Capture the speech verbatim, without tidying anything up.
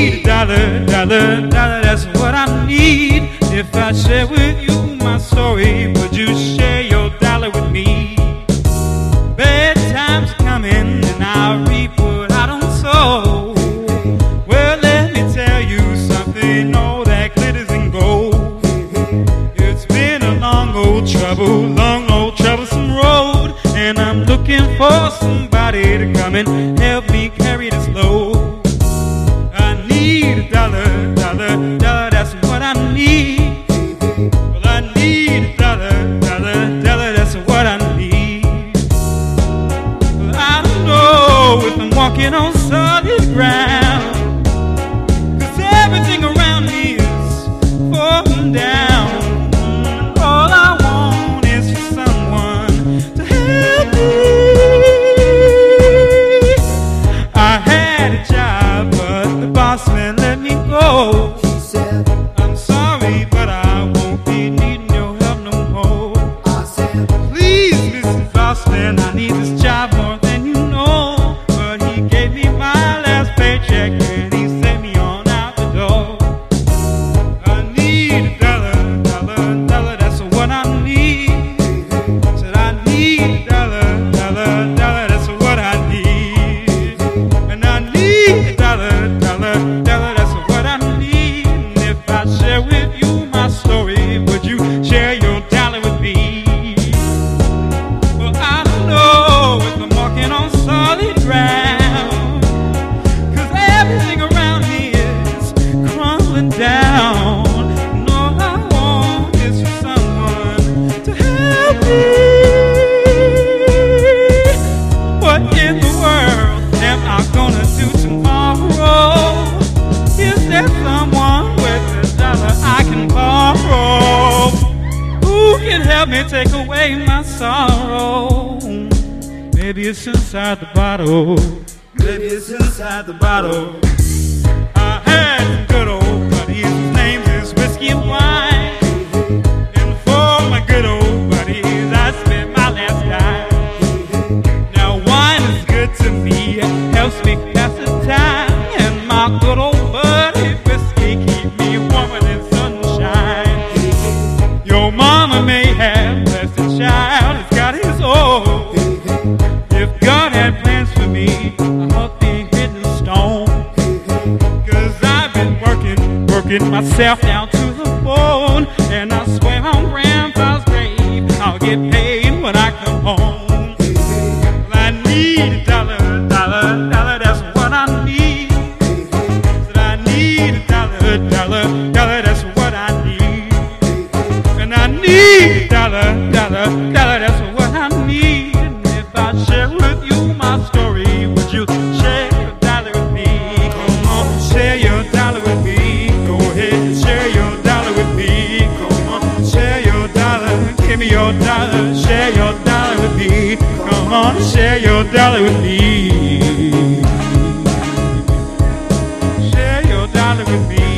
need a dollar, dollar, dollar, that's what I need. If I share with you my story, would you share your dollar with me? Bad times coming and I'll reap what I don't sow. Well, let me tell you something, all that glitters and gold. It's been a long old trouble, long old troublesome road, and I'm looking for somebody to come and help me carry this load. I need a dollar, dollar, dollar, that's what I need. Well, I need a dollar, dollar, dollar, that's what I need. Well, I don't know if I'm walking on solid ground, 'cause everything around me is falling down. All I want is for someone to help me. I had a job, but the boss man let me go. He said, I'm sorry, but I won't be needing your help no more. I said, Please, Mister Bossman, I need this job more than you know. But he gave me my last paycheck and he sent me on out the door. I need a dollar, dollar, dollar, that's what I need. Said I need a dollar, dollar, dollar, that's what I need. And I need a dollar, dollar, dollar, that's what I need. And if I share with you my story, would you share your dollar with me? Well, I don't know if I'm walking on solid ground, 'cause everything around me is crumbling down. And all I want is for someone to help me. What in the world am I gonna do tomorrow? Is there someone with a dollar I can borrow? Who can help me take away my sorrow? Maybe it's inside the bottle. Maybe it's inside the bottle. I had some good old buddies, his name is Whiskey and Wine. And for my good old buddies, I spent my last dime. Now wine is good to me, it helps me pass the time. And my good old buddy Whiskey keep me warmer than sunshine. Your mama may have blessed a child, it's got his own. If God had plans for me, I hope they ain't hitting stone. 'Cause I've been working, working myself down to the bone. And I swear on Grandpa's grave, I'll get paid when I come home. Well, I need a dollar, dollar, dollar, that's what I need. Said I need a dollar, dollar, dollar, that's what I need. And I need a dollar, dollar, dollar, that's what I need. And if I share with you my story, would you share your dollar with me? Come on, share your dollar with me. Go ahead, share your dollar with me. Come on, share your dollar. Give me your dollar, share your dollar with me. Come on, share your dollar with me. Share your dollar with me.